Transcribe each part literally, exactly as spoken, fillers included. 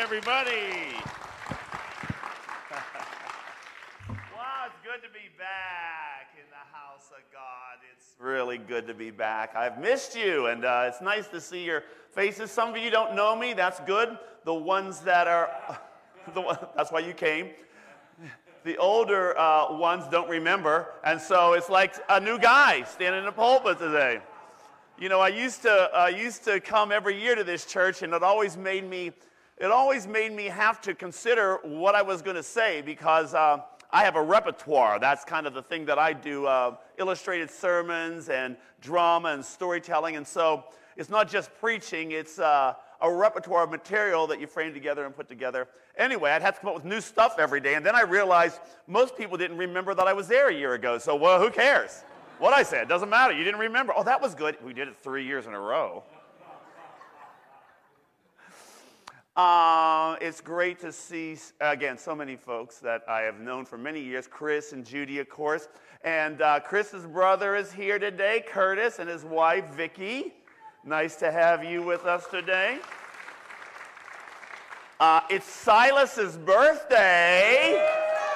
everybody. Wow, it's good to be back in the house of God. It's really good to be back. I've missed you, and uh, it's nice to see your faces. Some of you don't know me. That's good. The ones that are, the one, that's why you came. The older uh, ones don't remember, and so it's like a new guy standing in the pulpit today. You know, I used to I used to come every year to this church, and it always made me it always made me have to consider what I was going to say because uh, I have a repertoire. That's kind of the thing that I do: uh, illustrated sermons and drama and storytelling. And so it's not just preaching; it's uh, a repertoire of material that you frame together and put together. Anyway, I'd have to come up with new stuff every day, and then I realized most people didn't remember that I was there a year ago. So, well, who cares? What I said, doesn't matter. You didn't remember. Oh, that was good. We did it three years in a row. Uh, it's great to see, again, so many folks that I have known for many years. Chris and Judy, of course. And uh, Chris's brother is here today, Curtis, and his wife, Vicki. Nice to have you with us today. Uh, it's Silas's birthday.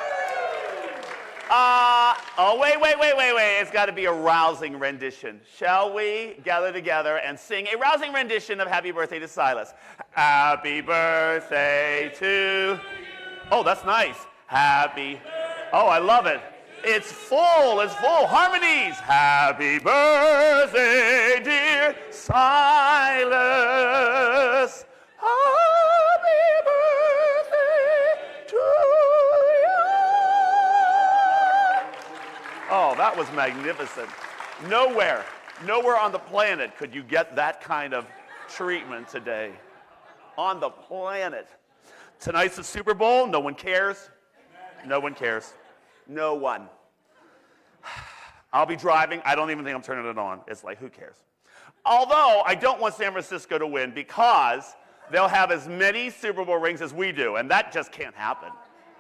Uh, oh, wait, wait, wait, wait, wait. It's got to be a rousing rendition. Shall we gather together and sing a rousing rendition of Happy Birthday to Silas? Happy birthday to... Oh, that's nice. Happy... Oh, I love it. It's full. It's full. Harmonies. Happy birthday, dear Silas. Happy birthday to you. Oh, that was magnificent. Nowhere, nowhere on the planet could you get that kind of treatment today. On the planet. Tonight's the Super Bowl. No one cares. No one cares. No one. I'll be driving. I don't even think I'm turning it on. It's like, who cares? Although, I don't want San Francisco to win because they'll have as many Super Bowl rings as we do, and that just can't happen.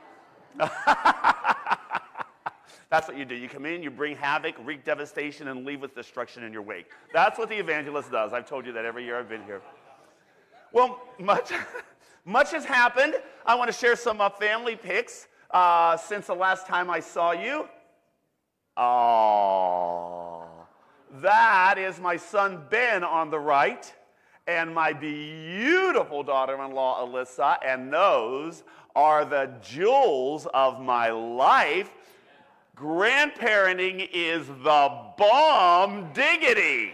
That's what you do. You come in, you bring havoc, wreak devastation, and leave with destruction in your wake. That's what the evangelist does. I've told you that every year I've been here. Well, much, much has happened. I want to share some uh, family pics uh, since the last time I saw you. Oh, that is my son Ben on the right, and my beautiful daughter-in-law Alyssa, and those are the jewels of my life. Grandparenting is the bomb diggity.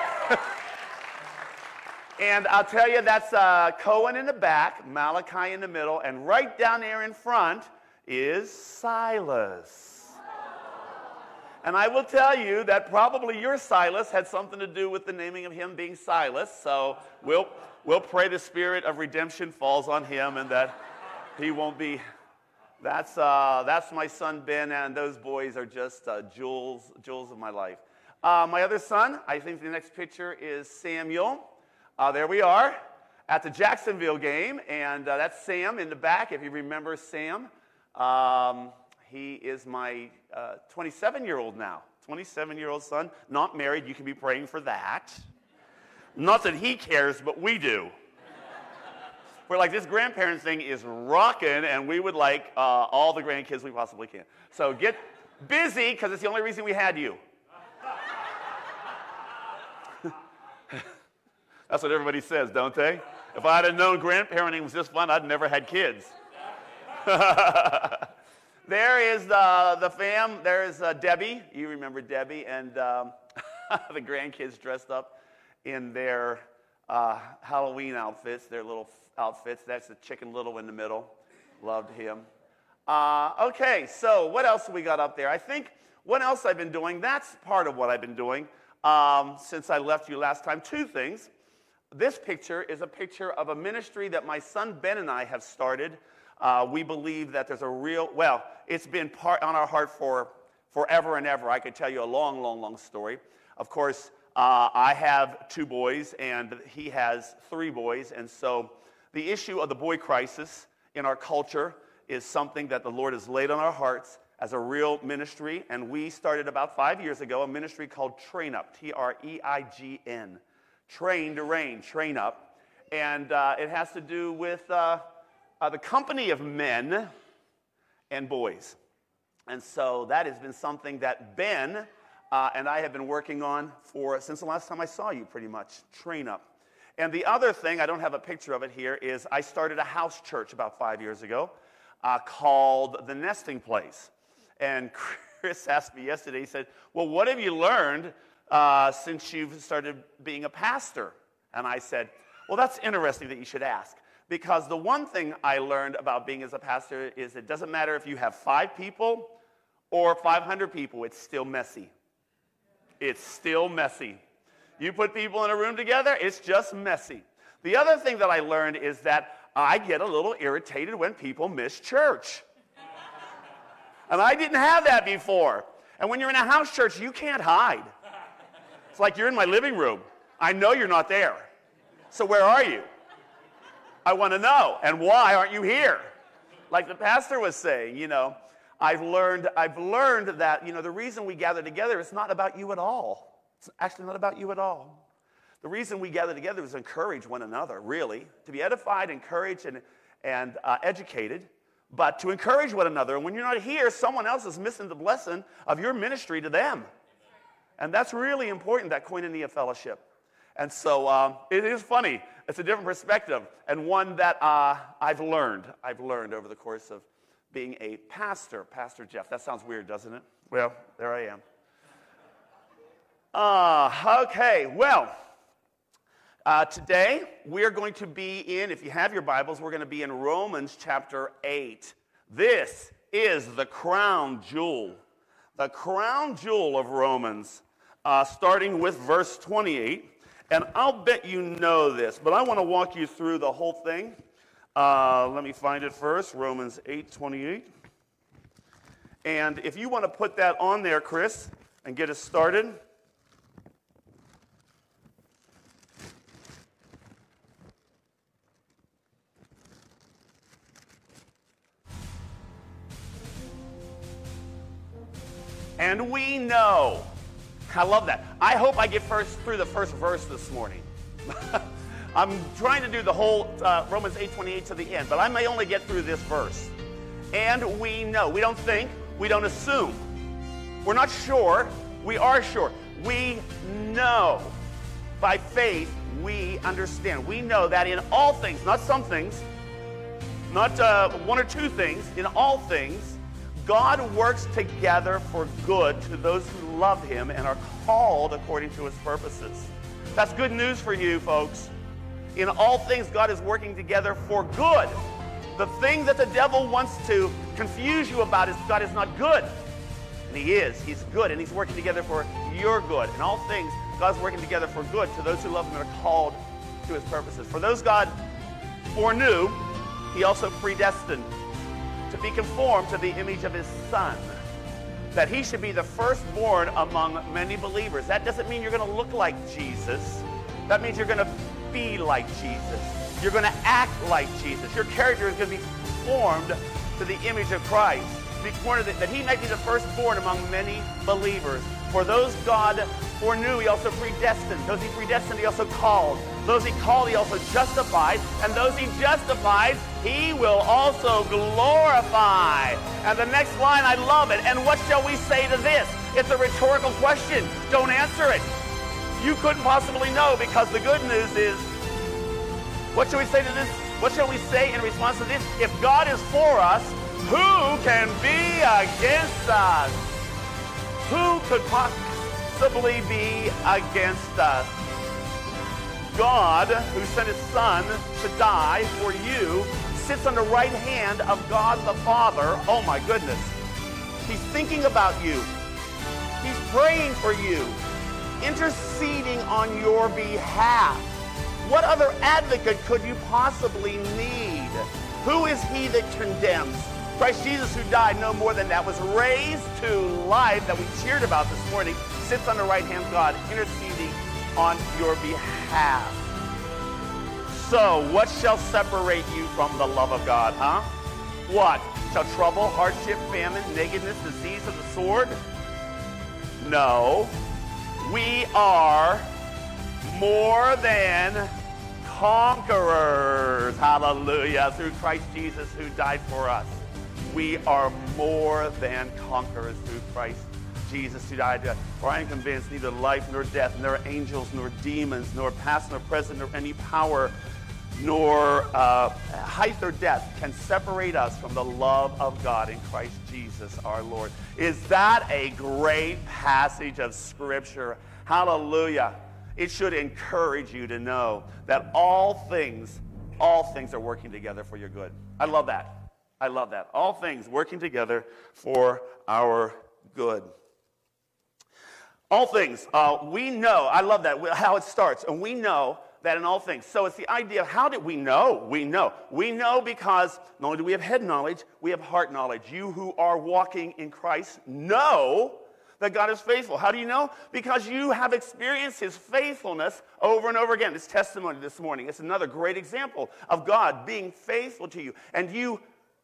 And I'll tell you, that's uh, Cohen in the back, Malachi in the middle, and right down there in front is Silas. And I will tell you that probably your Silas had something to do with the naming of him being Silas, so we'll, we'll pray the spirit of redemption falls on him and that he won't be... That's, uh, that's my son, Ben, and those boys are just uh, jewels, jewels of my life. Uh, my other son, I think the next picture is Samuel. Uh, there we are at the Jacksonville game, and uh, that's Sam in the back, if you remember Sam. Um, he is my uh, twenty-seven-year-old now, twenty-seven-year-old son, not married. You can be praying for that. Not that he cares, but we do. We're like, this grandparents thing is rocking, and we would like uh, all the grandkids we possibly can. So get busy, because it's the only reason we had you. That's what everybody says, don't they? If I had known grandparenting was this fun, I'd never had kids. There is the, the fam. There's uh, Debbie. You remember Debbie, and um, the grandkids dressed up in their uh, Halloween outfits, their little outfits. That's the Chicken Little in the middle. Loved him. Uh, okay, so what else we got up there? I think what else I've been doing, that's part of what I've been doing um, since I left you last time. Two things. This picture is a picture of a ministry that my son Ben and I have started. Uh, we believe that there's a real, well, it's been part on our heart for forever and ever. I could tell you a long, long, long story. Of course, uh, I have two boys, and he has three boys, and so the issue of the boy crisis in our culture is something that the Lord has laid on our hearts as a real ministry, and we started about five years ago a ministry called Train Up, T R E I G N. Train to reign, train up. And uh, it has to do with uh, uh, the company of men and boys. And so that has been something that Ben uh, and I have been working on for since the last time I saw you, pretty much. Train up. And the other thing, I don't have a picture of it here, is I started a house church about five years ago uh, called The Nesting Place. And Chris asked me yesterday, he said, well, what have you learned uh, since you've started being a pastor? And I said, well, that's interesting that you should ask. Because the one thing I learned about being as a pastor is it doesn't matter if you have five people or five hundred people, it's still messy. It's still messy. You put people in a room together, it's just messy. The other thing that I learned is that I get a little irritated when people miss church. And I didn't have that before. And when you're in a house church, you can't hide. It's like you're in my living room. I know you're not there. So where are you? I want to know. And why aren't you here? Like the pastor was saying, you know, I've learned, I've learned that, you know, the reason we gather together is not about you at all. It's actually not about you at all. The reason we gather together is to encourage one another, really, to be edified, encouraged, and, and uh, educated, but to encourage one another. And when you're not here, someone else is missing the blessing of your ministry to them. And that's really important, that koinonia fellowship. And so uh, it is funny. It's a different perspective, and one that uh, I've learned. I've learned over the course of being a pastor. Pastor Jeff. That sounds weird, doesn't it? Well, there I am. Uh, okay, well, uh, today we're going to be in, if you have your Bibles, we're going to be in Romans chapter eight. This is the crown jewel. The crown jewel of Romans, uh, starting with verse twenty-eight. And I'll bet you know this, but I want to walk you through the whole thing. Uh, let me find it first, Romans eight twenty-eight. And if you want to put that on there, Chris, and get us started. And we know. I love that. I hope I get first through the first verse this morning. I'm trying to do the whole uh, Romans eight twenty-eight to the end, but I may only get through this verse. And we know. We don't think. We don't assume. We're not sure. We are sure. We know. By faith, we understand. We know that in all things, not some things, not uh, one or two things, in all things, God works together for good to those who love him and are called according to his purposes. That's good news for you, folks. In all things, God is working together for good. The thing that the devil wants to confuse you about is God is not good. And he is. He's good, and he's working together for your good. In all things, God's working together for good to those who love him and are called to his purposes. For those God foreknew, he also predestined to be conformed to the image of his Son, that he should be the firstborn among many believers. That doesn't mean you're going to look like Jesus. That means you're going to be like Jesus. You're going to act like Jesus. Your character is going to be formed to the image of Christ, to be formed that he might be the firstborn among many believers. For those God foreknew, he also predestined. Those he predestined, he also called. Those he called, he also justified. And those he justified, he will also glorify. And the next line, I love it. And what shall we say to this? It's a rhetorical question. Don't answer it. You couldn't possibly know, because the good news is, what shall we say to this? What shall we say in response to this? If God is for us, who can be against us? Who could possibly be against us? God, who sent his Son to die for you, sits on the right hand of God the Father. Oh my goodness. He's thinking about you. He's praying for you, interceding on your behalf. What other advocate could you possibly need? Who is he that condemns? Christ Jesus, who died, no more than that, was raised to life, that we cheered about this morning, sits on the right hand of God, interceding on your behalf. So, what shall separate you from the love of God, huh? What? Shall trouble, hardship, famine, nakedness, disease, or the sword? No. We are more than conquerors. Hallelujah. Through Christ Jesus who died for us. We are more than conquerors through Christ Jesus who died. For I am convinced neither life nor death, nor angels nor demons, nor past nor present, nor any power, nor uh, height or depth can separate us from the love of God in Christ Jesus our Lord. Is that a great passage of Scripture? Hallelujah. It should encourage you to know that all things, all things are working together for your good. I love that. I love that. All things working together for our good. All things, uh, we know, I love that, how it starts, and we know that in all things. So it's the idea of how did we know? We know. We know because not only do we have head knowledge, we have heart knowledge. You who are walking in Christ know that God is faithful. How do you know? Because you have experienced his faithfulness over and over again. This testimony this morning, it's another great example of God being faithful to you. And you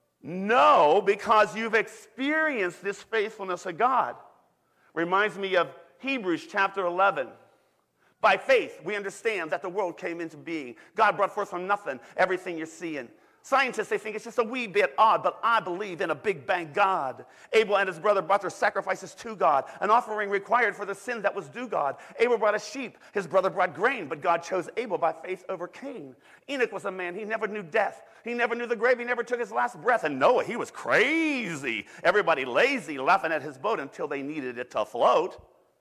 know because you've experienced this faithfulness of God. Reminds me of Hebrews chapter eleven. By faith, we understand that the world came into being. God brought forth from nothing everything you're seeing. Scientists, they think it's just a wee bit odd, but I believe in a big bang God. Abel and his brother brought their sacrifices to God, an offering required for the sin that was due God. Abel brought a sheep. His brother brought grain, but God chose Abel by faith over Cain. Enoch was a man. He never knew death. He never knew the grave. He never took his last breath. And Noah, he was crazy. Everybody lazy, laughing at his boat until they needed it to float.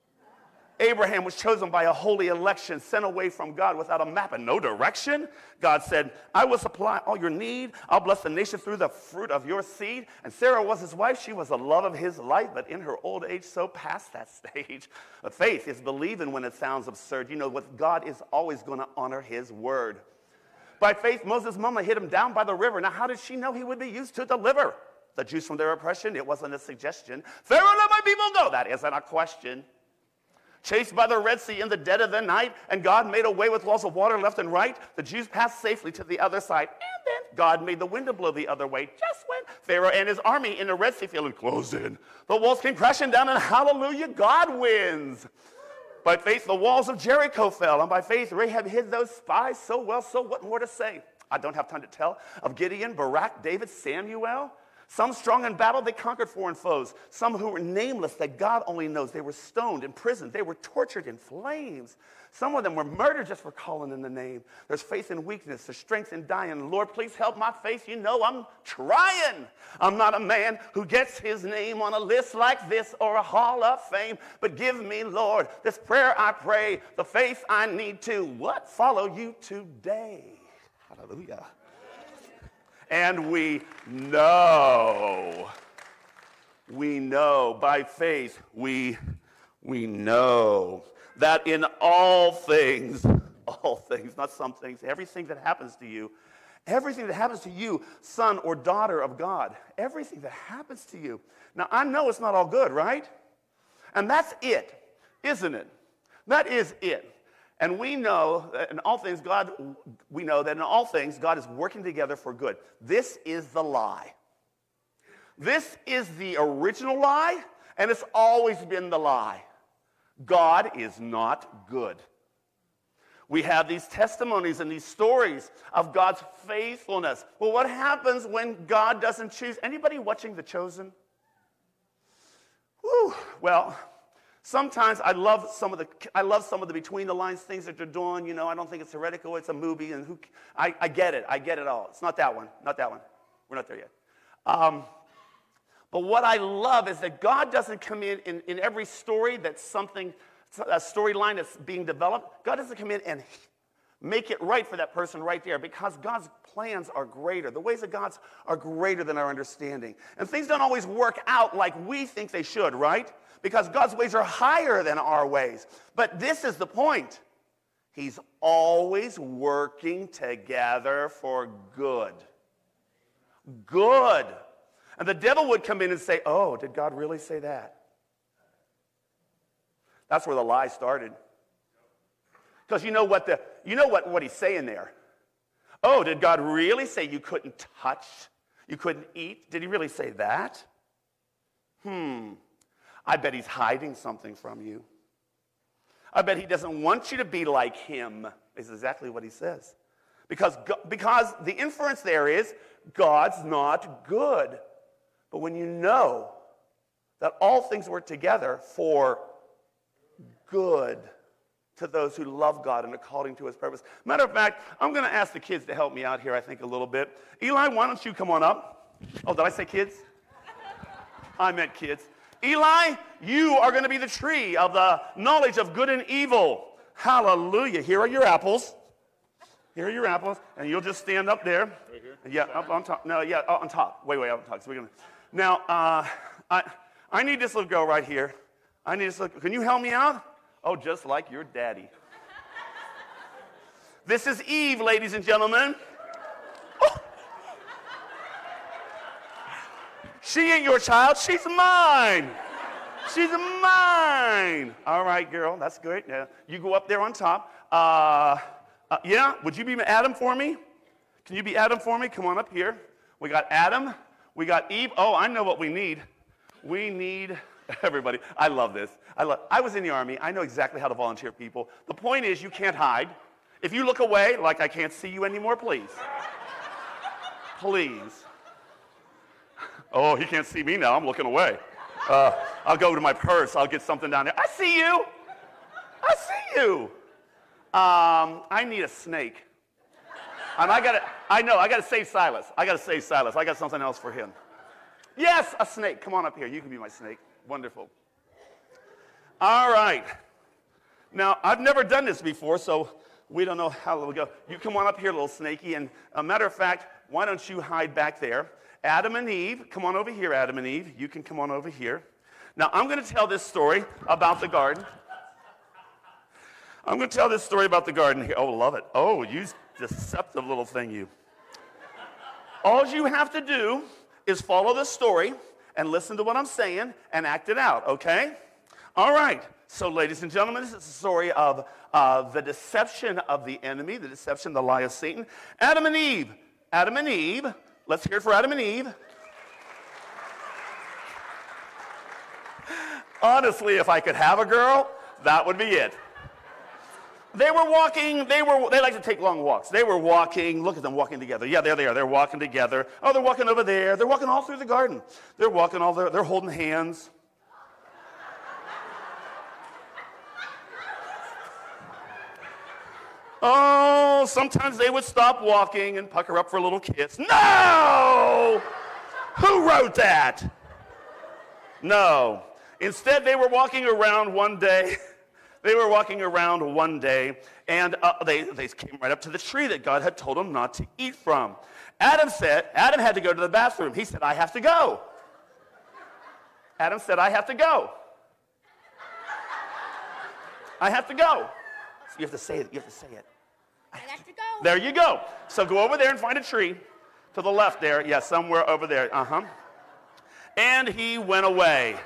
Abraham was chosen by a holy election, sent away from God without a map and no direction. God said, I will supply all your need. I'll bless the nation through the fruit of your seed. And Sarah was his wife. She was the love of his life, but in her old age, so past that stage. But faith is believing when it sounds absurd. You know what? God is always going to honor his word. By faith, Moses' mama hid him down by the river. Now, how did she know he would be used to deliver the Jews from their oppression? It wasn't a suggestion. Pharaoh, let my people go. That isn't a question. Chased by the Red Sea in the dead of the night, and God made a way with walls of water left and right. The Jews passed safely to the other side, and then God made the wind to blow the other way. Just when Pharaoh and his army in the Red Sea field closed in, the walls came crashing down, and hallelujah, God wins. By faith, the walls of Jericho fell, and by faith, Rahab hid those spies so well, so what more to say? I don't have time to tell of Gideon, Barak, David, Samuel. Some strong in battle, they conquered foreign foes. Some who were nameless, that God only knows. They were stoned, imprisoned. They were tortured in flames. Some of them were murdered just for calling in the name. There's faith in weakness. There's strength in dying. Lord, please help my faith. You know I'm trying. I'm not a man who gets his name on a list like this or a hall of fame. But give me, Lord, this prayer I pray, the faith I need to, what? Follow you today. Hallelujah. And we know, we know, by faith, we, we know that in all things, all things, not some things, everything that happens to you, everything that happens to you, son or daughter of God, everything that happens to you. Now, I know it's not all good, right? And that's it, isn't it? That is it. And we know that in all things, God, we know that in all things, God is working together for good. This is the lie. This is the original lie, and it's always been the lie. God is not good. We have these testimonies and these stories of God's faithfulness. Well, what happens when God doesn't choose? Anybody watching The Chosen? Whew, well... Sometimes I love some of the I love some of the between the lines things that they're doing. You know, I don't think it's heretical. It's a movie, and who I, I get it. I get it all. It's not that one. Not that one. We're not there yet. Um, but what I love is that God doesn't come in, in in every story that's something a storyline that's being developed. God doesn't come in and make it right for that person right there, because God's plans are greater. The ways of God are greater than our understanding, and things don't always work out like we think they should, right? Because God's ways are higher than our ways. But this is the point. He's always working together for good. Good. And the devil would come in and say, oh, did God really say that? That's where the lie started. Because you know what the you know what, what he's saying there. Oh, did God really say you couldn't touch? You couldn't eat? Did he really say that? Hmm. I bet he's hiding something from you. I bet he doesn't want you to be like him, is exactly what he says. Because, because the inference there is God's not good. But when you know that all things work together for good to those who love God and according to his purpose. Matter of fact, I'm going to ask the kids to help me out here, I think, a little bit. Eli, why don't you come on up? Oh, did I say kids? I meant kids. Eli, you are going to be the tree of the knowledge of good and evil. Hallelujah. Here are your apples. Here are your apples. And you'll just stand up there. Right here? Yeah, up on top. No, yeah, on top. Way, way up on top. So we're gonna... Now, uh, I, I need this little girl right here. I need this little... Can you help me out? Oh, just like your daddy. This is Eve, ladies and gentlemen. Oh. She ain't your child. She's mine. She's mine. All right, girl. That's good. Yeah. You go up there on top. Uh, uh, yeah? Would you be Adam for me? Can you be Adam for me? Come on up here. We got Adam. We got Eve. Oh, I know what we need. We need... Everybody, I love this. I, love, I was in the Army. I know exactly how to volunteer people. The point is you can't hide. If you look away like I can't see you anymore, please. Please. Oh, he can't see me now. I'm looking away. Uh, I'll go to my purse. I'll get something down there. I see you. I see you. Um, I need a snake. And I got to, I know, I got to save Silas. I got to save Silas. I got something else for him. Yes, a snake. Come on up here. You can be my snake. Wonderful. All right. Now, I've never done this before, so we don't know how it'll go. You come on up here, little snaky, and a matter of fact, why don't you hide back there? Adam and Eve, come on over here, Adam and Eve. You can come on over here. Now, I'm going to tell this story about the garden. I'm going to tell this story about the garden here. Oh, love it. Oh, you deceptive little thing, you. All you have to do is follow the story and listen to what I'm saying and act it out, okay? All right. So, ladies and gentlemen, this is the story of uh, the deception of the enemy, the deception, the lie of Satan. Adam and Eve. Adam and Eve. Let's hear it for Adam and Eve. Honestly, if I could have a girl, that would be it. They were walking, they were, they like to take long walks. They were walking, look at them walking together. Yeah, there they are, they're walking together. Oh, they're walking over there. They're walking all through the garden. They're walking all there, they're holding hands. Oh, sometimes they would stop walking and pucker up for a little kiss. No! Who wrote that? No. Instead, they were walking around one day. They were walking around one day, and uh, they, they came right up to the tree that God had told them not to eat from. Adam said, Adam had to go to the bathroom. He said, I have to go. Adam said, I have to go. I have to go. So you have to say it. You have to say it. I have to go. There you go. So go over there and find a tree to the left there. Yeah, somewhere over there. Uh-huh. And he went away.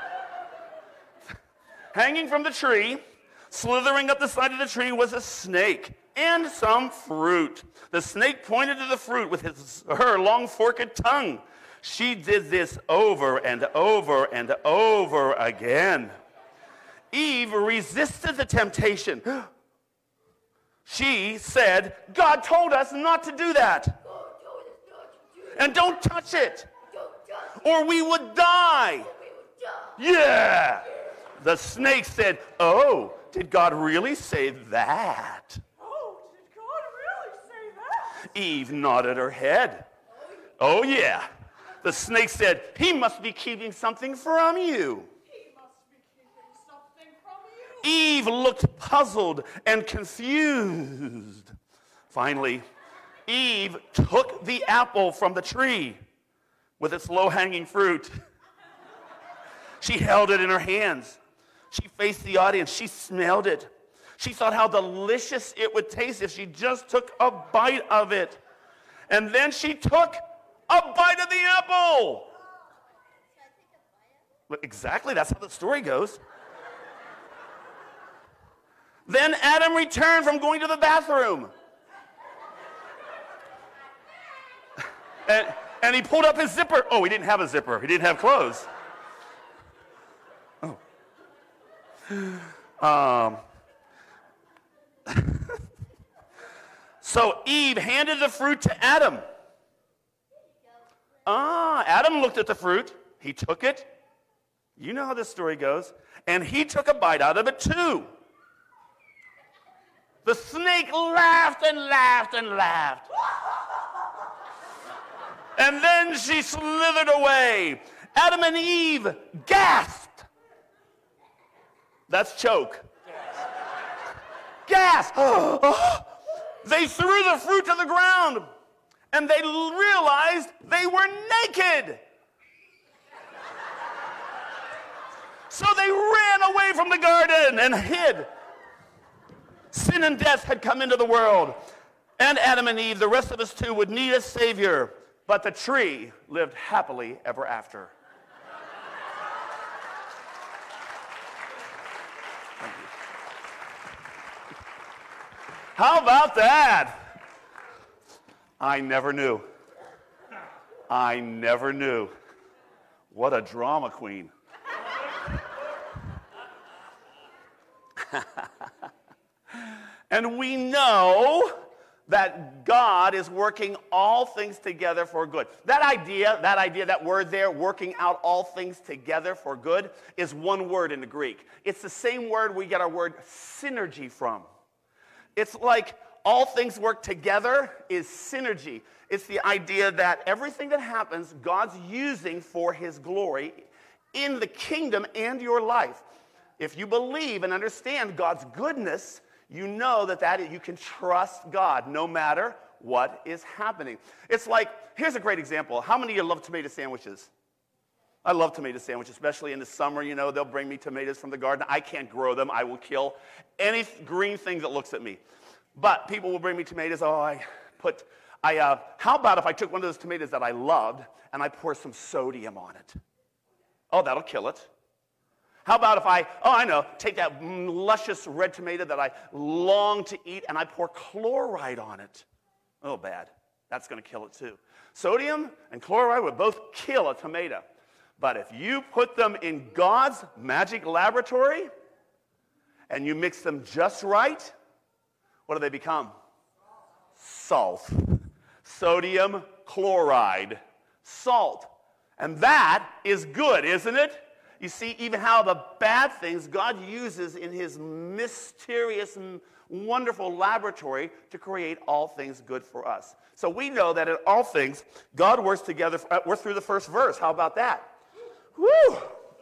Hanging from the tree, slithering up the side of the tree was a snake and some fruit. The snake pointed to the fruit with his, her long forked tongue. She did this over and over and over again. Eve resisted the temptation. She said, God told us not to do that. And don't touch it, or we would die. Yeah. The snake said, oh, did God really say that? Oh, did God really say that? Eve nodded her head. Oh, yeah. The snake said, he must be keeping something from you. He must be keeping something from you. Eve looked puzzled and confused. Finally, Eve took the apple from the tree with its low-hanging fruit. She held it in her hands. She faced the audience. She smelled it. She thought how delicious it would taste if she just took a bite of it. And then she took a bite of the apple. Exactly, that's how the story goes. Then Adam returned from going to the bathroom. And, and he pulled up his zipper. Oh, he didn't have a zipper. He didn't have clothes. Um, So Eve handed the fruit to Adam. Ah, Adam looked at the fruit. He took it. You know how this story goes. And he took a bite out of it too. The snake laughed and laughed and laughed. And then she slithered away. Adam and Eve gasped. That's choke. Gasp. They threw the fruit to the ground. And they realized they were naked. So they ran away from the garden and hid. Sin and death had come into the world. And Adam and Eve, the rest of us too, would need a Savior. But the tree lived happily ever after. Thank you. How about that? I never knew. I never knew. What a drama queen. And we know that God is working all things together for good. That idea, that idea, that word there, working out all things together for good, is one word in the Greek. It's the same word we get our word synergy from. It's like all things work together is synergy. It's the idea that everything that happens, God's using for his glory in the kingdom and your life. If you believe and understand God's goodness, you know that, that you can trust God no matter what is happening. It's like, here's a great example. How many of you love tomato sandwiches? I love tomato sandwiches, especially in the summer. You know, they'll bring me tomatoes from the garden. I can't grow them. I will kill any green thing that looks at me. But people will bring me tomatoes. Oh, I put, I, uh, how about if I took one of those tomatoes that I loved and I pour some sodium on it? Oh, that'll kill it. How about if I, oh, I know, take that luscious red tomato that I long to eat and I pour chloride on it? Oh, bad. That's going to kill it too. Sodium and chloride would both kill a tomato. But if you put them in God's magic laboratory and you mix them just right, what do they become? Salt. Sodium chloride. Salt. And that is good, isn't it? You see even how the bad things God uses in his mysterious and wonderful laboratory to create all things good for us. So we know that in all things, God works together. Uh, we're through the first verse. How about that? Woo!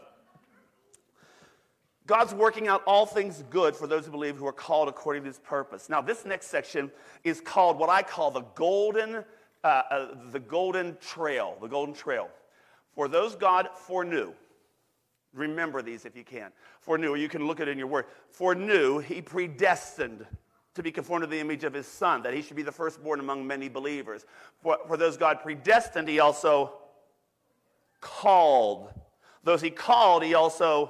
God's working out all things good for those who believe who are called according to his purpose. Now, this next section is called what I call the golden, uh, uh, the golden trail. The golden trail. For those God foreknew. Remember these if you can. Foreknew, or you can look at it in your word. Foreknew, he predestined to be conformed to the image of his Son, that he should be the firstborn among many believers. For, for those God predestined, he also called. Those he called, he also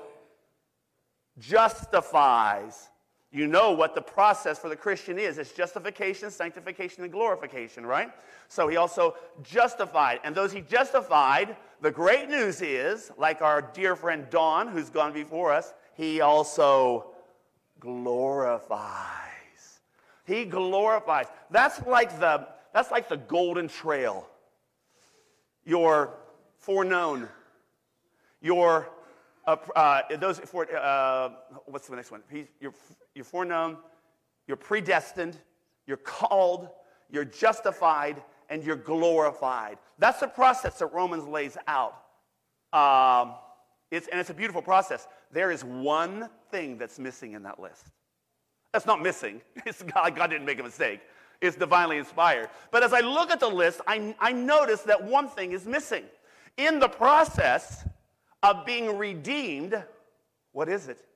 justifies. You know what the process for the Christian is. It's justification, sanctification, and glorification, right? So he also justified. And those he justified, the great news is, like our dear friend Dawn, who's gone before us, he also glorifies. He glorifies. That's like the, that's like the golden trail. You're foreknown. You're Uh, uh, those for uh, what's the next one? He's, you're, you're foreknown, you're predestined, you're called, you're justified, and you're glorified. That's the process that Romans lays out. Um, it's, and it's a beautiful process. There is one thing that's missing in that list. That's not missing. It's God, God didn't make a mistake. It's divinely inspired. But as I look at the list, I, I notice that one thing is missing. In the process of being redeemed, what is it?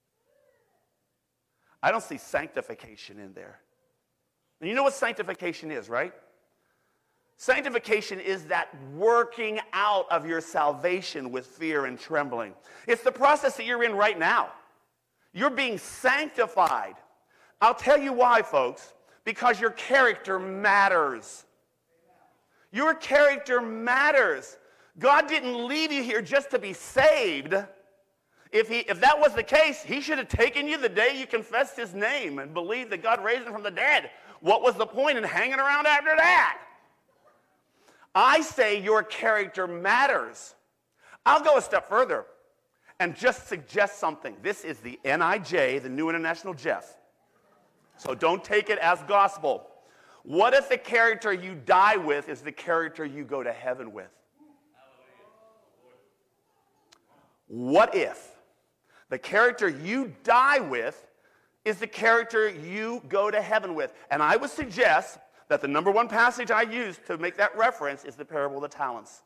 I don't see sanctification in there. And you know what sanctification is, right? Sanctification is that working out of your salvation with fear and trembling. It's the process that you're in right now. You're being sanctified. I'll tell you why, folks. Because your character matters. Your character matters. God didn't leave you here just to be saved. If, he, if that was the case, he should have taken you the day you confessed his name and believed that God raised him from the dead. what was the point in hanging around after that? I say your character matters. I'll go a step further and just suggest something. This is the N I J, the New International Jeff. So don't take it as gospel. What if the character you die with is the character you go to heaven with? What if the character you die with is the character you go to heaven with? And I would suggest that the number one passage I use to make that reference is the parable of the talents.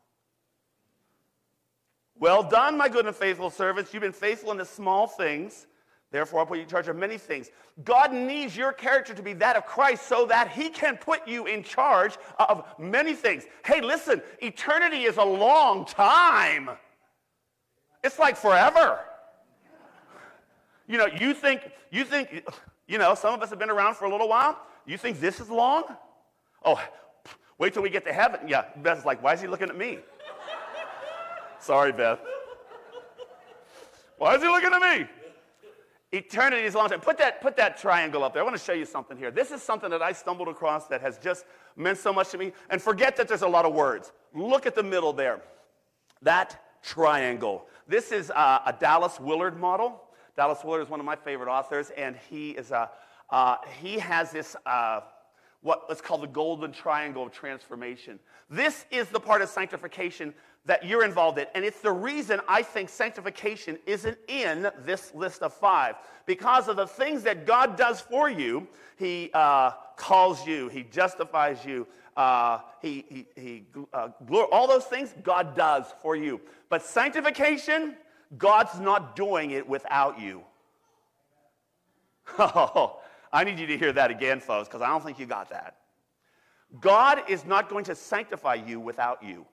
Well done, my good and faithful servants. You've been faithful in the small things. Therefore, I'll put you in charge of many things. God needs your character to be that of Christ so that he can put you in charge of many things. Hey, listen, eternity is a long time. It's like forever. You know, you think, you think, you know, some of us have been around for a little while. You think this is long? Oh, wait till we get to heaven. Yeah, Beth's like, why is he looking at me? Sorry, Beth. Why is he looking at me? Eternity is a long time. Put that, put that triangle up there. I want to show you something here. This is something that I stumbled across that has just meant so much to me. And forget that there's a lot of words. Look at the middle there. That triangle. This is uh, a Dallas Willard model. Dallas Willard is one of my favorite authors, and he is a, uh, he has this uh, what's called the golden triangle of transformation. This is the part of sanctification that you're involved in, and it's the reason I think sanctification isn't in this list of five. Because of the things that God does for you, he uh, calls you, he justifies you, uh, he, he, he uh, all those things God does for you. But sanctification, God's not doing it without you. Oh, I need you to hear that again, folks, because I don't think you got that. God is not going to sanctify you without you.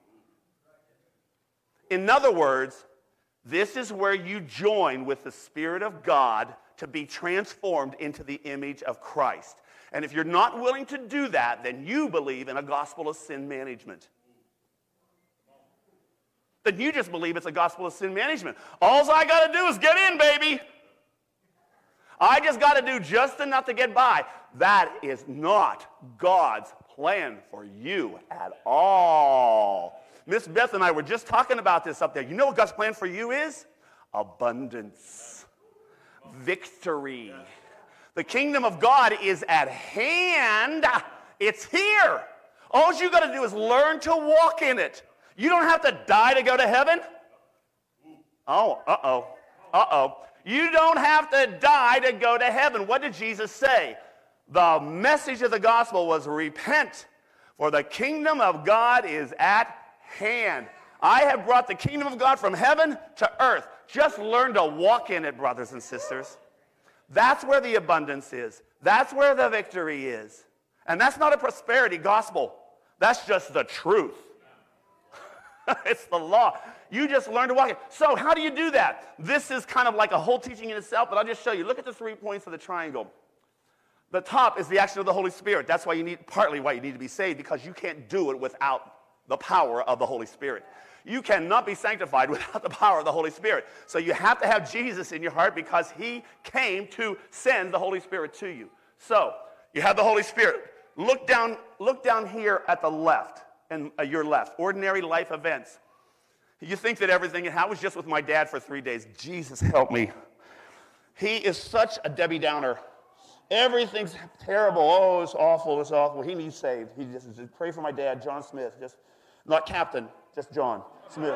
In other words, this is where you join with the Spirit of God to be transformed into the image of Christ. And if you're not willing to do that, then you believe in a gospel of sin management. Then you just believe it's a gospel of sin management. All I got to do is get in, baby. I just got to do just enough to get by. That is not God's plan for you at all. Miss Beth and I were just talking about this up there. You know what God's plan for you is? Abundance. Victory. The kingdom of God is at hand. It's here. All you got to do is learn to walk in it. You don't have to die to go to heaven. Oh, uh-oh. Uh-oh. You don't have to die to go to heaven. What did Jesus say? The message of the gospel was repent, for the kingdom of God is at hand. I have brought the kingdom of God from heaven to earth. Just learn to walk in it, brothers and sisters. That's where the abundance is. That's where the victory is. And that's not a prosperity gospel. That's just the truth. It's the law. You just learn to walk in. So how do you do that? This is kind of like a whole teaching in itself, but I'll just show you. Look at the three points of the triangle. The top is the action of the Holy Spirit. That's why you need, partly why you need to be saved, because you can't do it without the power of the Holy Spirit. You cannot be sanctified without the power of the Holy Spirit. So you have to have Jesus in your heart because he came to send the Holy Spirit to you. So you have the Holy Spirit. Look down, look down here at the left, and uh, your left, ordinary life events. You think that everything, I was just with my dad for three days. Jesus help me. He is such a Debbie Downer. Everything's terrible. Oh, it's awful, it's awful. He needs saved. He just, just pray for my dad, John Smith. Just not Captain, just John Smith.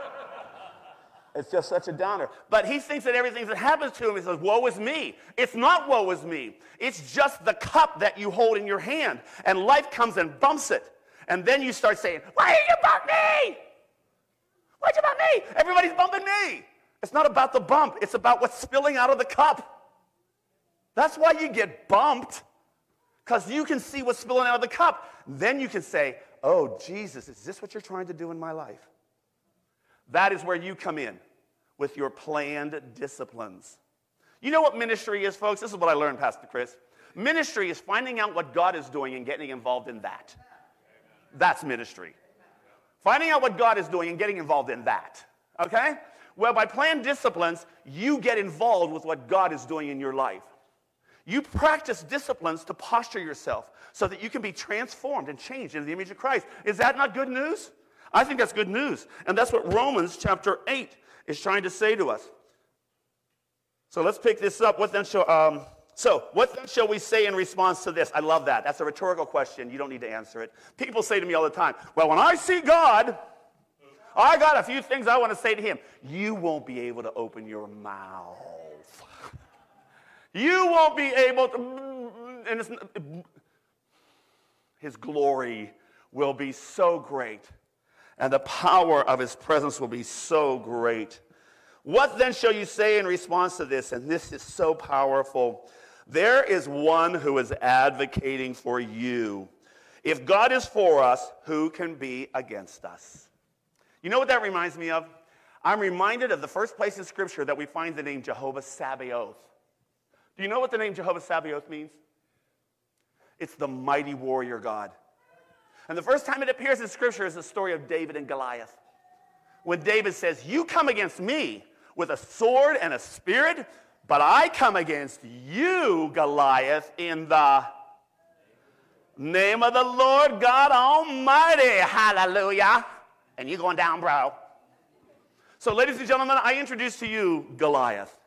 It's just such a downer. But he thinks that everything that happens to him, he says, woe is me. It's not woe is me. It's just the cup that you hold in your hand. And life comes and bumps it. And then you start saying, why did you bump me? Why'd you bump me? Everybody's bumping me. It's not about the bump. It's about what's spilling out of the cup. That's why you get bumped, because you can see what's spilling out of the cup. Then you can say, oh, Jesus, is this what you're trying to do in my life? That is where you come in with your planned disciplines. You know what ministry is, folks? This is what I learned, Pastor Chris. Ministry is finding out what God is doing and getting involved in that. That's ministry. Finding out what God is doing and getting involved in that. Okay? Well, by planned disciplines, you get involved with what God is doing in your life. You practice disciplines to posture yourself so that you can be transformed and changed into the image of Christ. Is that not good news? I think that's good news. And that's what Romans chapter eight is trying to say to us. So let's pick this up. What then shall, um, so what then shall we say in response to this? I love that. That's a rhetorical question. You don't need to answer it. People say to me all the time, well, when I see God, I got a few things I want to say to him. You won't be able to open your mouth. You won't be able to, and it's, his glory will be so great, and the power of his presence will be so great. What then shall you say in response to this? And this is so powerful. There is one who is advocating for you. If God is for us, who can be against us? You know what that reminds me of? I'm reminded of the first place in Scripture that we find the name Jehovah Sabaoth. Do you know what the name Jehovah Sabaoth means? It's the mighty warrior God. And the first time it appears in Scripture is the story of David and Goliath. When David says, you come against me with a sword and a spear, but I come against you, Goliath, in the name of the Lord God Almighty. Hallelujah. And you're going down, bro. So, ladies and gentlemen, I introduce to you Goliath.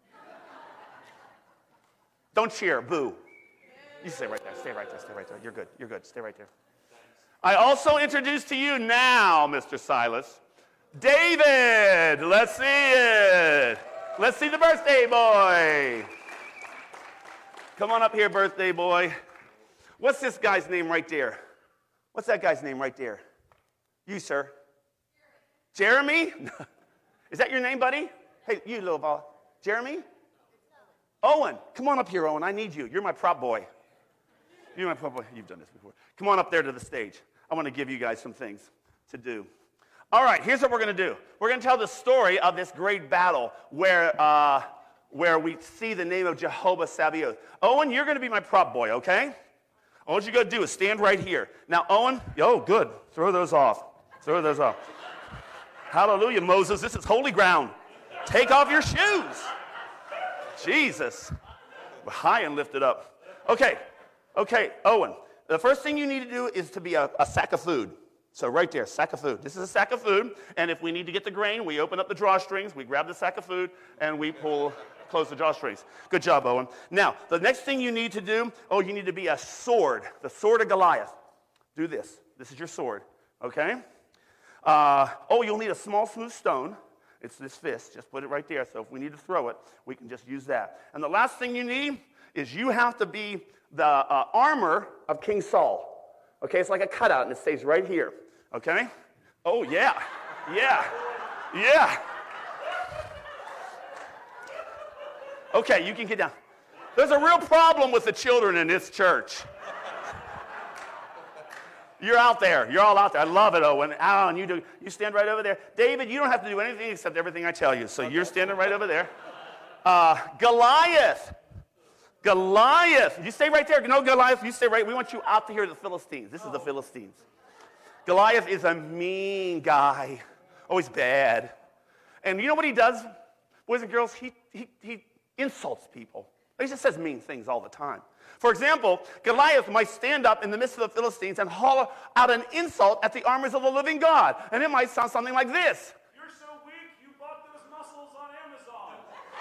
Don't cheer, boo. You stay right there, stay right there, stay right there. You're good, you're good, stay right there. I also introduce to you now, Mister Silas, David. Let's see it. Let's see the birthday boy. Come on up here, birthday boy. What's this guy's name right there? What's that guy's name right there? You, sir. Jeremy? Is that your name, buddy? Hey, you little ball. Jeremy? Owen. Come on up here, Owen. I need you. You're my prop boy. You're my prop boy. You've done this before. Come on up there to the stage. I want to give you guys some things to do. All right, here's what we're going to do. We're going to tell the story of this great battle where, uh, where we see the name of Jehovah Sabaoth. Owen, you're going to be my prop boy, okay? All you got to do is stand right here. Now, Owen, oh, good. Throw those off. Throw those off. Hallelujah, Moses. This is holy ground. Take off your shoes. Jesus. We're high and lifted up. Okay. Okay, Owen. The first thing you need to do is to be a, a sack of food. So right there, sack of food. This is a sack of food. And if we need to get the grain, we open up the drawstrings, we grab the sack of food, and we pull, close the drawstrings. Good job, Owen. Now, the next thing you need to do, oh, you need to be a sword. The sword of Goliath. Do this. This is your sword. Okay? Uh, oh, you'll need a small, smooth stone. It's this fist. Just put it right there. So if we need to throw it, we can just use that. And the last thing you need is you have to be the uh, armor of King Saul. Okay? It's like a cutout, and it stays right here. Okay? Oh, yeah. Yeah. Yeah. Okay, you can get down. There's a real problem with the children in this church. You're out there. You're all out there. I love it, Owen. Alan, you do. You stand right over there. David, you don't have to do anything except everything I tell you. So okay. You're standing right over there. Uh, Goliath. Goliath. You stay right there. No, Goliath, you stay right. We want you out to hear the Philistines. This is the Philistines. Goliath is a mean guy. Oh, he's bad. And you know what he does, boys and girls? He, he, he insults people. He just says mean things all the time. For example, Goliath might stand up in the midst of the Philistines and holler out an insult at the armies of the living God. And it might sound something like this. You're so weak, you bought those muscles on Amazon.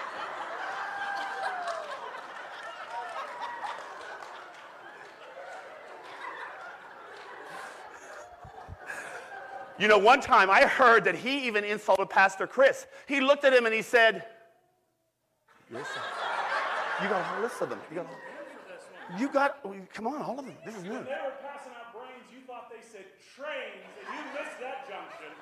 You know, one time I heard that he even insulted Pastor Chris. He looked at him and he said, listen, you got a whole list of them. You got a whole You got, come on, all of them. This is new. When they were passing out brains, you thought they said trains, and you missed that junction.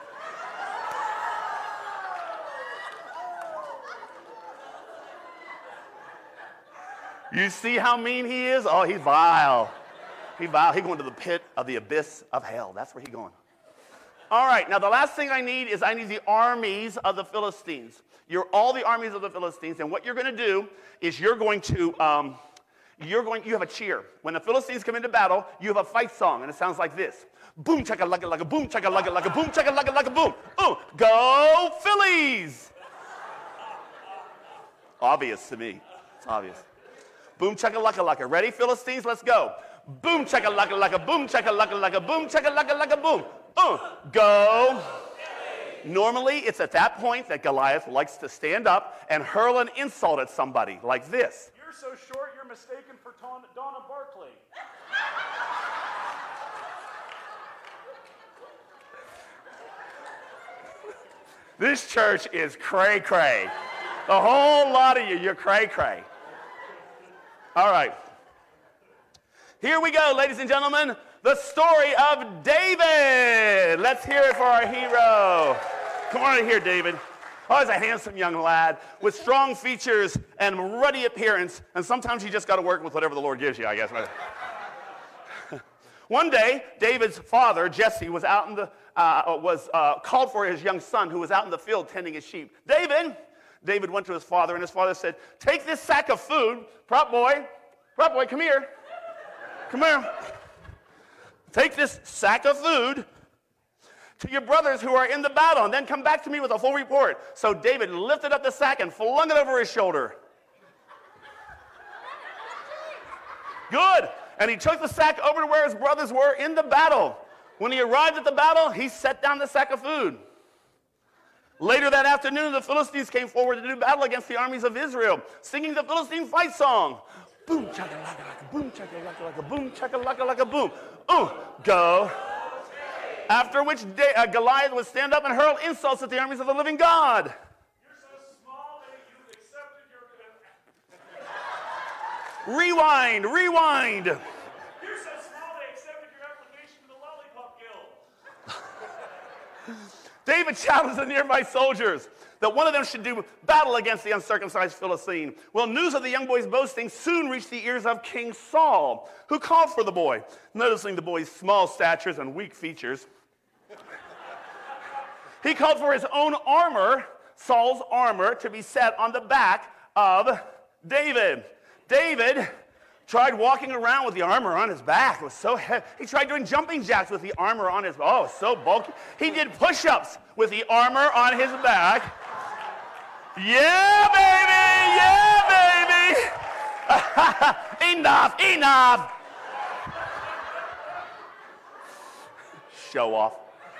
You see how mean he is? Oh, he's vile. He's vile. He's going to the pit of the abyss of hell. That's where he's going. All right, now the last thing I need is I need the armies of the Philistines. You're all the armies of the Philistines, and what you're going to do is you're going to... Um, You're going, you have a cheer. When the Philistines come into battle, you have a fight song, and it sounds like this. Boom, chaka, lugga, lugga, boom, chaka, lugga, lugga, boom, chaka, lugga, lugga, boom. Oh, go Phillies! Obvious to me. It's obvious. Boom, chaka-laka-laka. Ready, Philistines? Let's go. Boom, chaka-laka-laka. Boom, chaka-laka-laka. Boom, chaka-laka-laka. Boom. Uh, go. Normally, it's at that point that Goliath likes to stand up and hurl an insult at somebody like this. You're so short, you're mistaken for Ton- Donna Barkley. This church is cray-cray. The whole lot of you, you're cray-cray. All right. Here we go, ladies and gentlemen. The story of David. Let's hear it for our hero. Come on in here, David. Oh, he's a handsome young lad with strong features and ruddy appearance. And sometimes you just got to work with whatever the Lord gives you, I guess. One day, David's father, Jesse, was out in the uh, was uh, called for his young son who was out in the field tending his sheep. David, David went to his father, and his father said, "Take this sack of food, prop boy, prop boy, come here, come here. Take this sack of food to your brothers who are in the battle, and then come back to me with a full report." So David lifted up the sack and flung it over his shoulder. Good. And he took the sack over to where his brothers were in the battle. When he arrived at the battle, he set down the sack of food. Later that afternoon, the Philistines came forward to do battle against the armies of Israel, singing the Philistine fight song. Boom, chaka-laka-laka, boom, chaka-laka-laka, boom, chaka-laka-laka, boom. Ooh, go. After which day, uh, Goliath would stand up and hurl insults at the armies of the living God. You're so small that you accepted your... Rewind, rewind. You're so small they accepted your application to the Lollipop Guild. David challenged the nearby soldiers that one of them should do battle against the uncircumcised Philistine. Well, news of the young boy's boasting soon reached the ears of King Saul, who called for the boy. Noticing the boy's small statures and weak features, he called for his own armor, Saul's armor, to be set on the back of David. David tried walking around with the armor on his back. It was so heavy. He tried doing jumping jacks with the armor on his back. Oh, it was so bulky. He did push-ups with the armor on his back. Yeah, baby! Yeah, baby! Enough! Enough! Show off.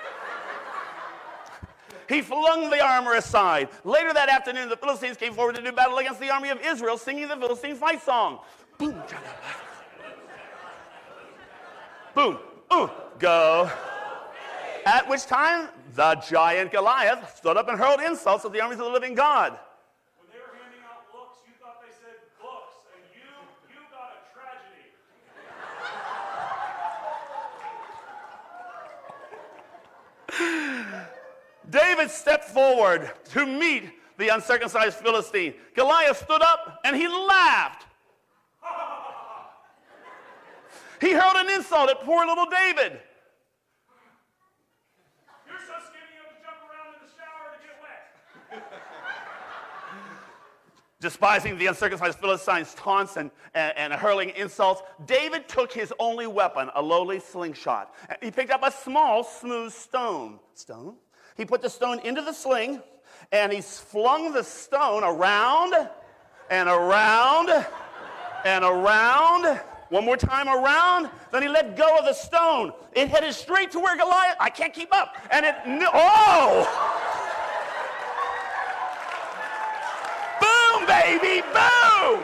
He flung the armor aside. Later that afternoon, the Philistines came forward to do battle against the army of Israel, singing the Philistine fight song. Boom, boom, ooh, go. At which time, the giant Goliath stood up and hurled insults at the armies of the living God. When they were handing out looks, you thought they said books, and you, you got a tragedy. David stepped forward to meet the uncircumcised Philistine. Goliath stood up and he laughed. He hurled an insult at poor little David. You're so skinny you have to jump around in the shower to get wet. Despising the uncircumcised Philistine's taunts and, and, and hurling insults, David took his only weapon, a lowly slingshot. He picked up a small, smooth stone. Stone? He put the stone into the sling, and he flung the stone around and around and around. One more time around. Then he let go of the stone. It headed straight to where Goliath, I can't keep up. And it, oh! Boom, baby, boom!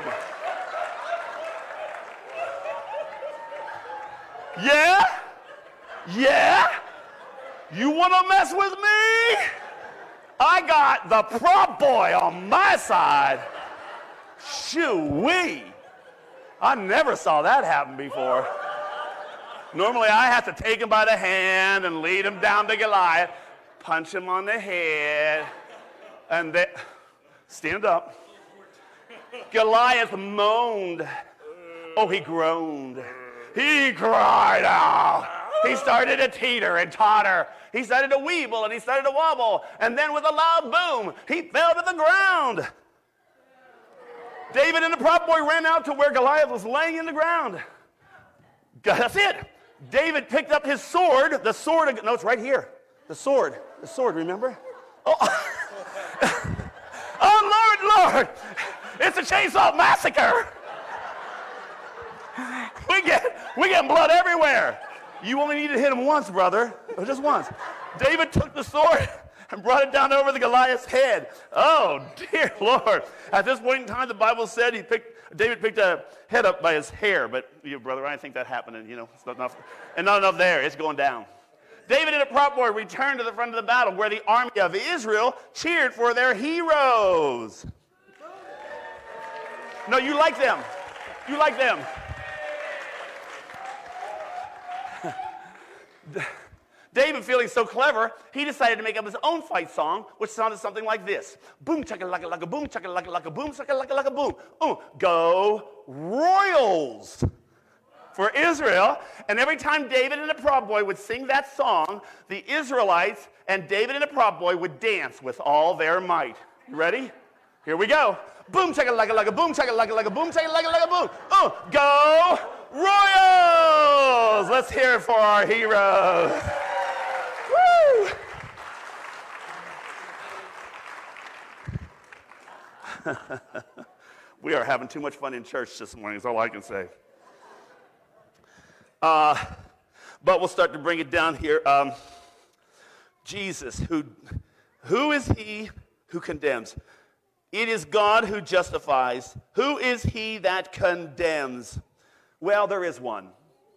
Yeah? Yeah? You want to mess with me? I got the prop boy on my side. Shoo-wee. I never saw that happen before. Normally, I have to take him by the hand and lead him down to Goliath, punch him on the head, and then stand up. Goliath moaned. Oh, he groaned. He cried out. He started to teeter and totter. He started to weeble and he started to wobble. And then with a loud boom, he fell to the ground. David and the prop boy ran out to where Goliath was laying in the ground. That's it. David picked up his sword. The sword, no, it's right here. The sword. The sword, remember? Oh, oh Lord, Lord. It's a chainsaw massacre. We get blood everywhere. You only need to hit him once, brother. Just once. David took the sword and brought it down over the Goliath's head. Oh, dear Lord. At this point in time, the Bible said he picked, David picked a head up by his hair. But, you know, brother, I didn't think that happened. And, you know, it's not enough. And not enough there. It's going down. David and a prop boy returned to the front of the battle where the army of Israel cheered for their heroes. No, you like them. You like them. David, feeling so clever, he decided to make up his own fight song, which sounded something like this. Boom, chaka laka laka boom, chaka laka laka boom, chaka laka laka boom. Oh, go Royals for Israel. And every time David and the prop boy would sing that song, the Israelites and David and the prop boy would dance with all their might. You ready? Here we go. Boom, chaka laka laka boom, chaka laka laka boom, chaka laka laka boom. Oh, go Royals! Let's hear it for our heroes. Woo! We are having too much fun in church this morning, is all I can say. Uh, but we'll start to bring it down here. Um, Jesus, who, who is he who condemns? It is God who justifies. Who is he that condemns? Well, there is one.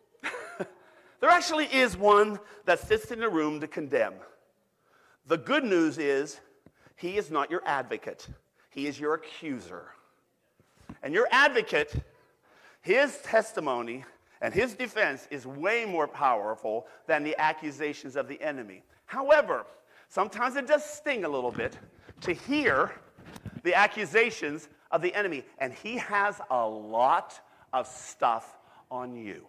There actually is one that sits in the room to condemn. The good news is he is not your advocate. He is your accuser. And your advocate, his testimony and his defense is way more powerful than the accusations of the enemy. However, sometimes it does sting a little bit to hear the accusations of the enemy. And he has a lot of stuff on you.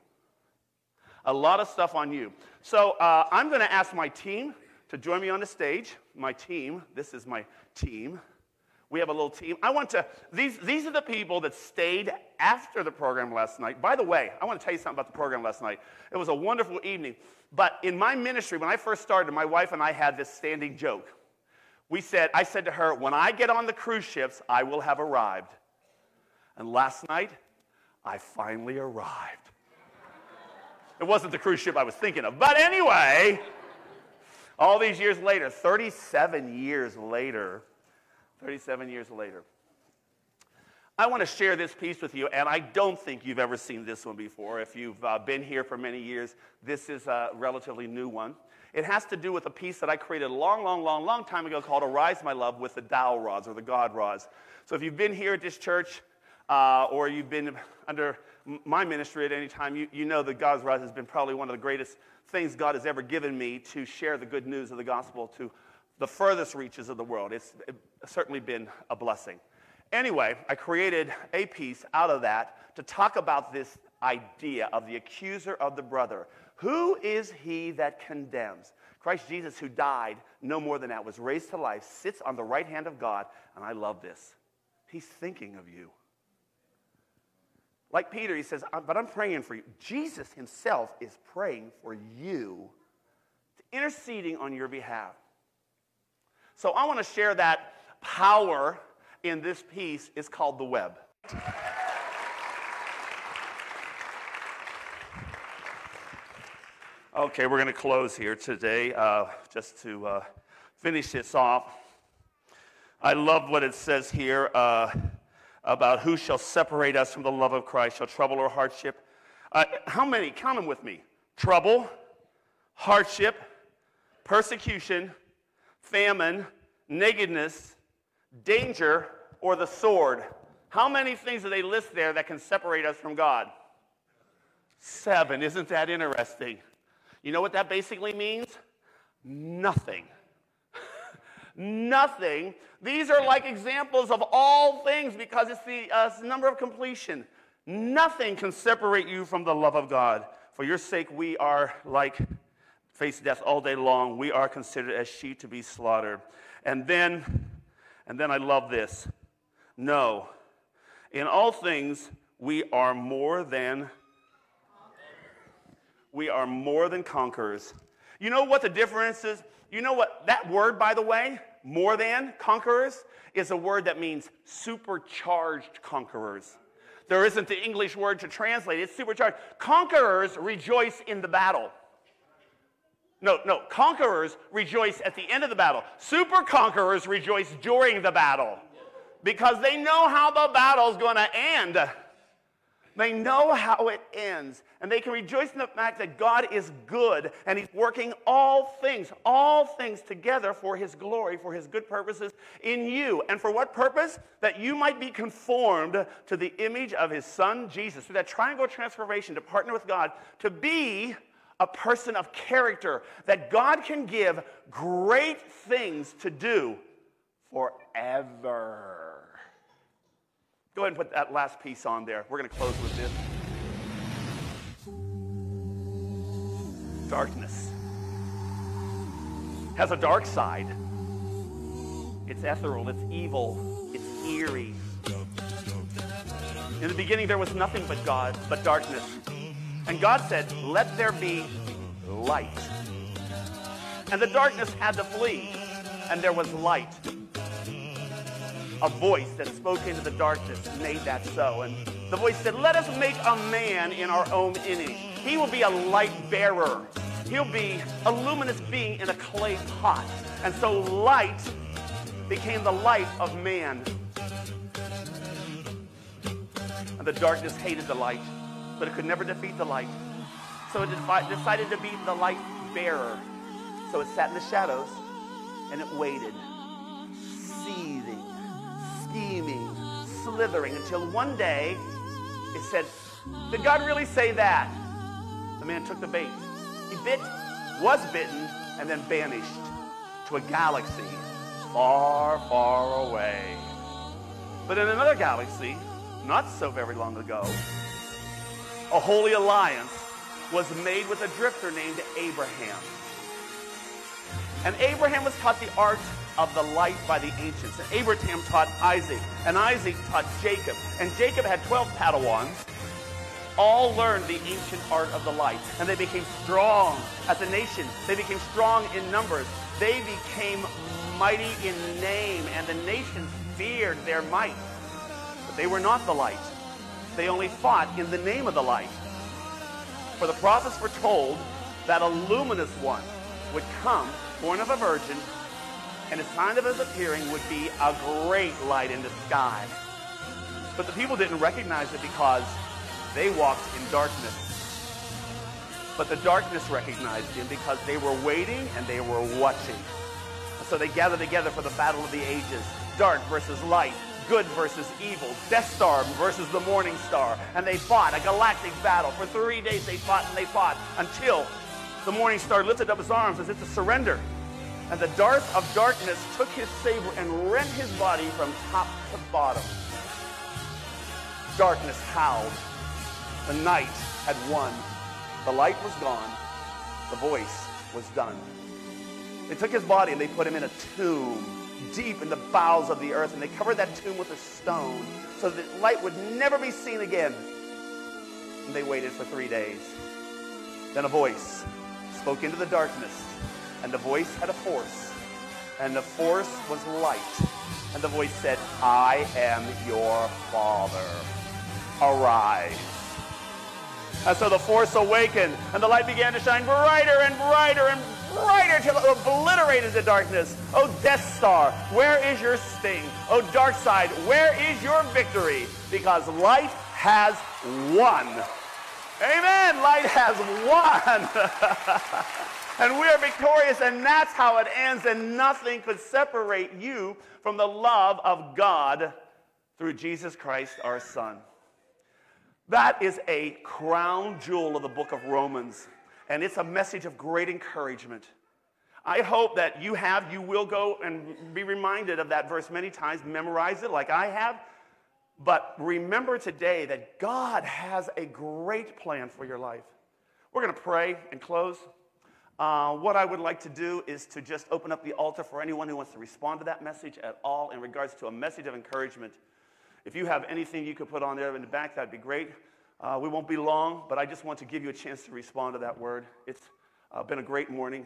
A lot of stuff on you. So uh, I'm going to ask my team to join me on the stage. My team, this is my team. We have a little team. I want to, these, these are the people that stayed after the program last night. By the way, I want to tell you something about the program last night. It was a wonderful evening. But in my ministry, when I first started, my wife and I had this standing joke. We said, I said to her, when I get on the cruise ships, I will have arrived. And last night, I finally arrived. It wasn't the cruise ship I was thinking of. But anyway, all these years later, thirty-seven years later, thirty-seven years later, I want to share this piece with you, and I don't think you've ever seen this one before. If you've uh, been here for many years, this is a relatively new one. It has to do with a piece that I created a long, long, long, long time ago called Arise, My Love, with the dowel rods or the God rods. So if you've been here at this church uh, or you've been under my ministry at any time, you, you know that God's rods has been probably one of the greatest things God has ever given me to share the good news of the gospel to the furthest reaches of the world. It's certainly been a blessing. Anyway, I created a piece out of that to talk about this idea of the accuser of the brother. Who is he that condemns? Christ Jesus, who died, no more than that, was raised to life, sits on the right hand of God, and I love this. He's thinking of you. Like Peter, he says, but I'm praying for you. Jesus himself is praying for you, interceding on your behalf. So I want to share that power in this piece. It's called the web. Okay, we're going to close here today uh, just to uh, finish this off. I love what it says here uh, about who shall separate us from the love of Christ, shall trouble or hardship. Uh, how many? Count them with me. Trouble, hardship, persecution, famine, nakedness, danger, or the sword. How many things do they list there that can separate us from God? Seven. Isn't that interesting? You know what that basically means? Nothing. Nothing. These are like examples of all things because it's the uh, number of completion. Nothing can separate you from the love of God. For your sake, we are like face death all day long. We are considered as sheep to be slaughtered. And then, and then I love this. No, in all things, we are more than We are more than conquerors. You know what the difference is? You know what? That word, by the way, more than conquerors, is a word that means supercharged conquerors. There isn't the English word to translate. It's supercharged. Conquerors rejoice in the battle. No, no. Conquerors rejoice at the end of the battle. Super conquerors rejoice during the battle because they know how the battle's going to end. They know how it ends. And they can rejoice in the fact that God is good and he's working all things, all things together for his glory, for his good purposes in you. And for what purpose? That you might be conformed to the image of his son, Jesus. Through that triangle transformation to partner with God, to be a person of character that God can give great things to do forever. Go ahead and put that last piece on there. We're going to close with this. Darkness has a dark side. It's ethereal, it's evil, it's eerie. In the beginning there was nothing but God, but darkness. And God said, let there be light. And the darkness had to flee, and there was light. A voice that spoke into the darkness made that so. And the voice said, let us make a man in our own image. He will be a light bearer. He'll be a luminous being in a clay pot. And so light became the light of man. And the darkness hated the light, but it could never defeat the light. So it decided to be the light bearer. So it sat in the shadows, and it waited, seething, scheming, slithering, until one day it said, did God really say that? The man took the bait. He bit, was bitten, and then vanished to a galaxy far, far away. But in another galaxy, not so very long ago, a holy alliance was made with a drifter named Abraham. And Abraham was taught the art of the light by the ancients. And Abraham taught Isaac, and Isaac taught Jacob. And Jacob had twelve Padawans. All learned the ancient art of the light. And they became strong as a nation. They became strong in numbers. They became mighty in name, and the nations feared their might. But they were not the light. They only fought in the name of the light. For the prophets foretold that a luminous one would come, born of a virgin, and a sign of his appearing would be a great light in the sky. But the people didn't recognize it because they walked in darkness. But the darkness recognized him because they were waiting and they were watching. So they gathered together for the battle of the ages. Dark versus light, good versus evil, Death Star versus the Morning Star. And they fought a galactic battle. For three days they fought and they fought until the Morning Star lifted up his arms as if to surrender. And the dart of darkness took his saber and rent his body from top to bottom. Darkness howled. The night had won. The light was gone. The voice was done. They took his body and they put him in a tomb deep in the bowels of the earth, and they covered that tomb with a stone so that light would never be seen again. And they waited for three days. Then a voice spoke into the darkness, and the voice had a force, and the force was light. And the voice said, I am your Father. Arise. And so the force awakened, and the light began to shine brighter and brighter and brighter till it obliterated the darkness. Oh, Death Star, where is your sting? Oh, dark side, where is your victory? Because light has won. Amen. Light has won. And we are victorious, and that's how it ends, and nothing could separate you from the love of God through Jesus Christ, our Son. That is a crown jewel of the book of Romans, and it's a message of great encouragement. I hope that you have, you will go and be reminded of that verse many times, memorize it like I have, but remember today that God has a great plan for your life. We're going to pray and close. Uh, what I would like to do is to just open up the altar for anyone who wants to respond to that message at all in regards to a message of encouragement. If you have anything you could put on there in the back, that'd be great. Uh, we won't be long, but I just want to give you a chance to respond to that word. It's uh, been a great morning,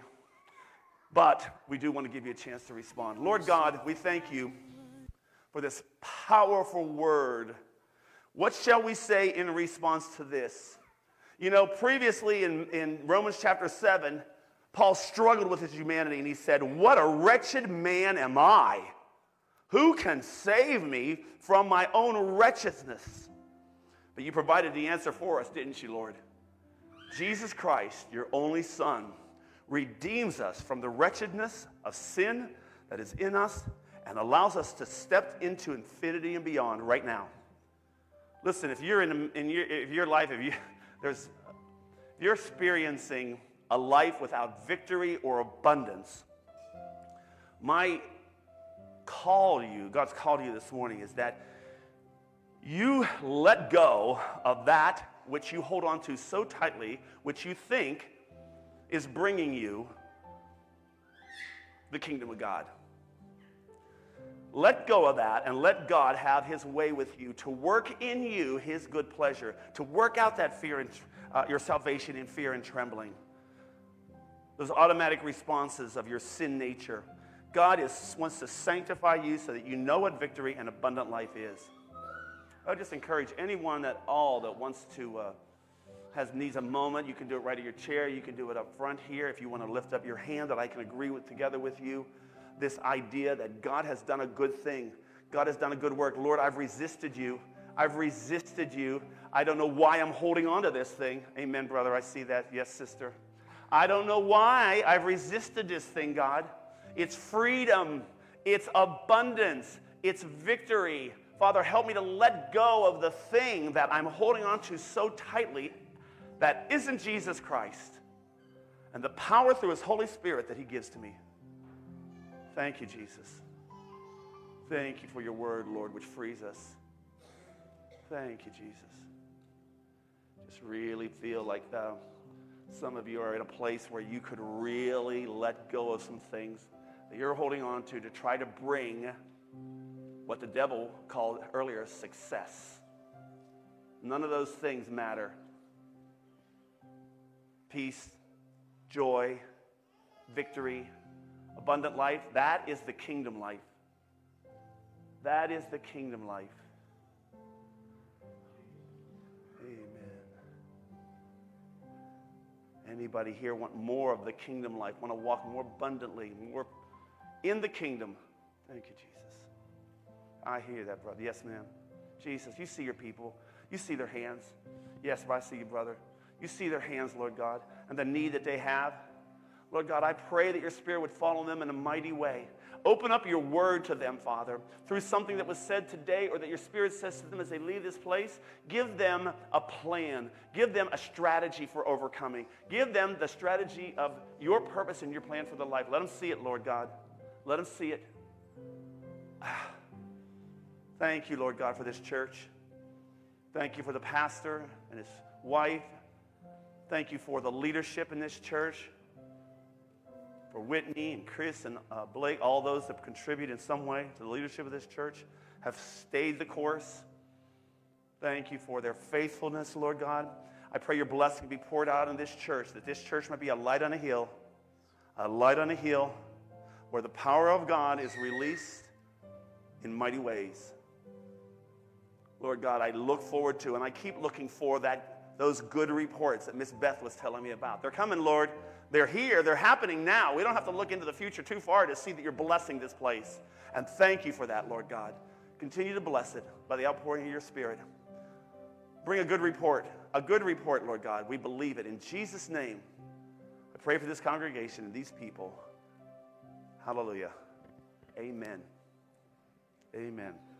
but we do want to give you a chance to respond. Lord God, we thank you for this powerful word. What shall we say in response to this? You know, previously in, in Romans chapter seven, Paul struggled with his humanity, and he said, "What a wretched man am I? Who can save me from my own wretchedness?" But you provided the answer for us, didn't you, Lord? Jesus Christ, your only Son, redeems us from the wretchedness of sin that is in us and allows us to step into infinity and beyond right now. Listen, if you're in, in your, if your life, if, you, there's, if you're experiencing a life without victory or abundance, my call to you, God's call to you this morning is that you let go of that which you hold on to so tightly, which you think is bringing you the kingdom of God. Let go of that and let God have his way with you, to work in you his good pleasure, to work out that fear and uh, your salvation in fear and trembling. Those automatic responses of your sin nature. God is, wants to sanctify you so that you know what victory and abundant life is. I would just encourage anyone at all that wants to, uh, has needs a moment. You can do it right at your chair. You can do it up front here. If you want to lift up your hand, that I can agree with together with you. This idea that God has done a good thing. God has done a good work. Lord, I've resisted you. I've resisted you. I don't know why I'm holding on to this thing. Amen, brother. I see that. Yes, sister. I don't know why I've resisted this thing, God. It's freedom. It's abundance. It's victory. Father, help me to let go of the thing that I'm holding on to so tightly that isn't Jesus Christ and the power through his Holy Spirit that he gives to me. Thank you, Jesus. Thank you for your word, Lord, which frees us. Thank you, Jesus. Just really feel like the, some of you are in a place where you could really let go of some things that you're holding on to to try to bring what the devil called earlier success. None of those things matter. Peace, joy, victory, abundant life, that is the kingdom life. That is the kingdom life. Amen. Anybody here want more of the kingdom life, want to walk more abundantly, more in the kingdom? Thank you, Jesus. I hear that, brother. Yes, ma'am. Jesus, you see your people. You see their hands. Yes, I see you, brother. You see their hands, Lord God, and the need that they have. Lord God, I pray that your Spirit would fall on them in a mighty way. Open up your word to them, Father, through something that was said today or that your Spirit says to them as they leave this place. Give them a plan. Give them a strategy for overcoming. Give them the strategy of your purpose and your plan for their life. Let them see it, Lord God. Let them see it. Thank you, Lord God, for this church. Thank you for the pastor and his wife. Thank you for the leadership in this church. For Whitney and Chris and uh, Blake, all those that contribute in some way to the leadership of this church, have stayed the course. Thank you for their faithfulness, Lord God. I pray your blessing be poured out in this church, that this church might be a light on a hill, a light on a hill where the power of God is released in mighty ways. Lord God, I look forward to, and I keep looking for that those good reports that Miss Beth was telling me about. They're coming, Lord. They're here. They're happening now. We don't have to look into the future too far to see that you're blessing this place. And thank you for that, Lord God. Continue to bless it by the outpouring of your Spirit. Bring a good report. A good report, Lord God. We believe it. In Jesus' name, I pray for this congregation and these people. Hallelujah. Amen. Amen.